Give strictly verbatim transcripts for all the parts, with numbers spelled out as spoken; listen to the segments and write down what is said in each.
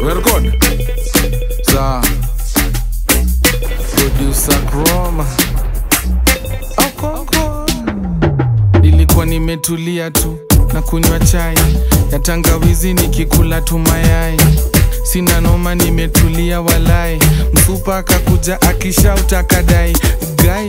We're good. Sa producer Chroma. Okoko. Nilikuwa nimetulia tu na kunywa chai ya tangawizi nikikula tu mayai. Sina noma nimetulia walai. Msupa akakuja akishauta kadai. Guy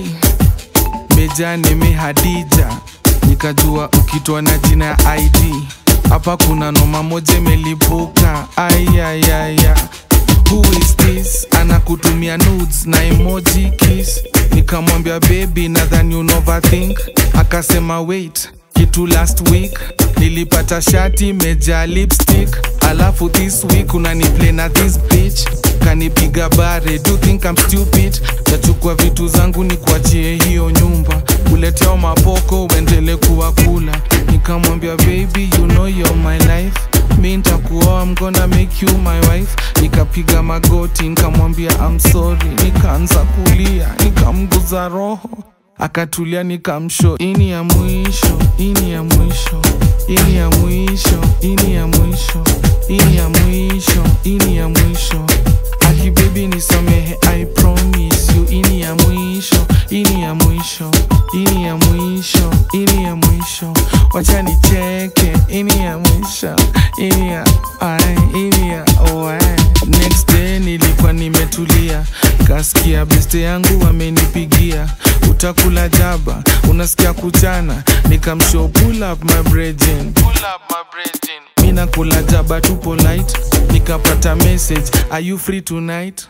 Meja nime Hadija. Nikajua ukitwa na jina ya I D. Hapa kuna noma moja melipuka. Ay ay ay ay. Who is this? Anakutumia nudes na emoji kiss. Nikamwambia baby nadhani you overthink. Akasema wait, kitu last week nilipata shati meja lipstick. Alafu this week unaniplay na this bitch. Kanipiga bare, do you think I'm stupid? Nachukua vitu zangu ni kuachie hiyo nyumba. Uleteo mapoko uendele kuwa kula. Nikamwambia baby you know you're my life. Mi nitakuoa, I'm gonna make you my wife. Nikapiga magoti nikamwambia I'm sorry. Nikaanza kulia nikamguza roho. Akatulia nikamsho ini ya mwisho, ini ya mwisho, ini ya mwisho, ini ya mwisho, ini ya mwisho, ini ya mwisho. Aki baby nisamehe I promise you. Ini ya mwisho, ini ya mwisho, ini ya mwisho, ini ya mwisho. Wacha nicheke, ini ya mwisho, ini ya ai, ini ya oe. Next day nilikuwa nimetulia. Kasikia beste yangu wamenipigia. Utakula jaba, unasikia kuchana. Nikamshow pull up my brethren. Pull up my brethren. Mina kula jaba tu polite. Nikapata message, are you free tonight?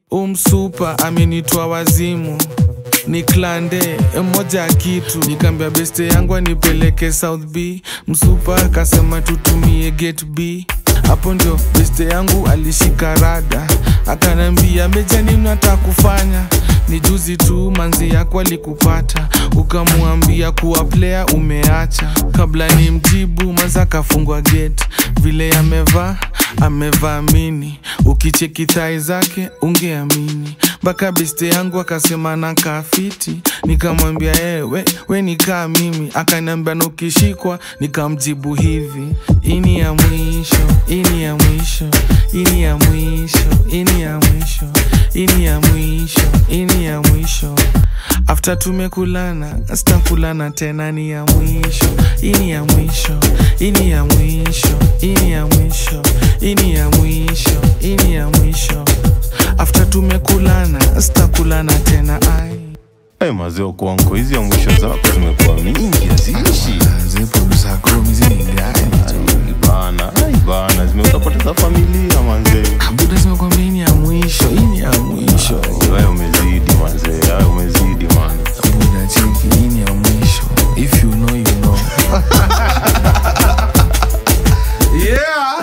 Umsupa amenitwa wazimu. Niklande moja kitu. Nikambia beste yangu anipeleke South B. Msupa akasema tutumie Gate B. Hapo ndio beste yangu alishika rada. Akanambia Meja nini unataka kufanya? Ni juzi tu manzi yako alikupata. Ukamuambia kuwa player umeacha. Kabla ni mjibu maza kafungwa gate. Vile amevaa, amevaa mini. Ukicheki thai zake ungeamini. Baka beste yangu akasema na kafiti. Nikamwambia ewe, we nikaa mimi. Akanambia nukishikwa, nikamjibu hivi. Ini ya mwisho, ini ya mwisho, ini ya mwisho, ini ya mwisho, ini ya mwisho, ini ya mwisho. After tumekulana, sitakulana tena ni ya mwisho. Ini ya mwisho, ini ya mwisho, ini ya mwisho, ini ya mwisho, ini ya mwisho. After tumekulana, sitakulana tena ai. Hey mazeo kwangu, hizi ya mwisho zako zimekuwa mingi haziishi. Zipo msako mzini gani? Ibana, ibana, zimeutapoteza familia manze. Buda zimekuwa mini ya mwisho, ini ya mwisho. Wewe umezidi manze, wewe umezidi man. Buda cheki, ini ya mwisho. If you know, you know. Yeah!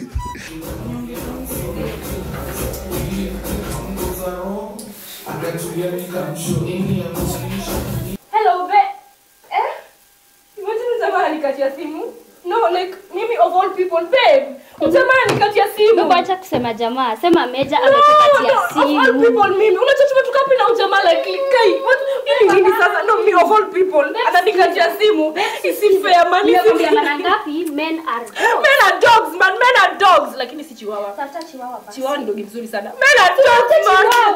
Hello, babe. Eh? Imagine zamani nikatia simu. No, like, mimi of all people, babe. Zamani nikatia simu. Mbona acha kusema jamaa? Sema Meja ametupatia simu. No, of all people, mimi. Unachochuma tukapi na ujamaa like kai. What? Nini nini sasa? No, me of all people. Ana nikatia simu. Isi fair man. Niambia mara ngapi men are dogs. Men are dogs, man. Men are dogs. Lakini si chihuahua. Tafuta chihuahua basi. Chihuahua ni dogi mzuri sana. Men are dogs, man.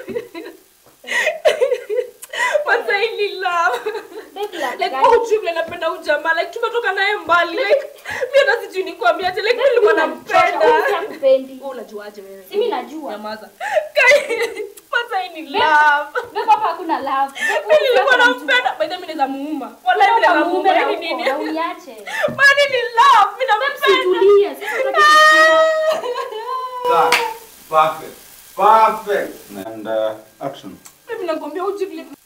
What's I love? Like oh chumle napenda ujamaa like tumetoka naye mbali like mimi hata sijui nikwambia ati like mimi nilikuwa nampenda. Unakupendi. Wewe unajuaje wewe? Si mimi najua. Nyamaza. What's I love? Wewe hapa hakuna love. Mimi nilikuwa nampenda. By the way naweza muuma. Wallahi mimi naweza muuma ni nini? Uniache. Mani ni love. Mimi nampenda. Situlie. Sasa tunataka Perfect. Perfect. And uh, action. Mimi nakwambia ujibli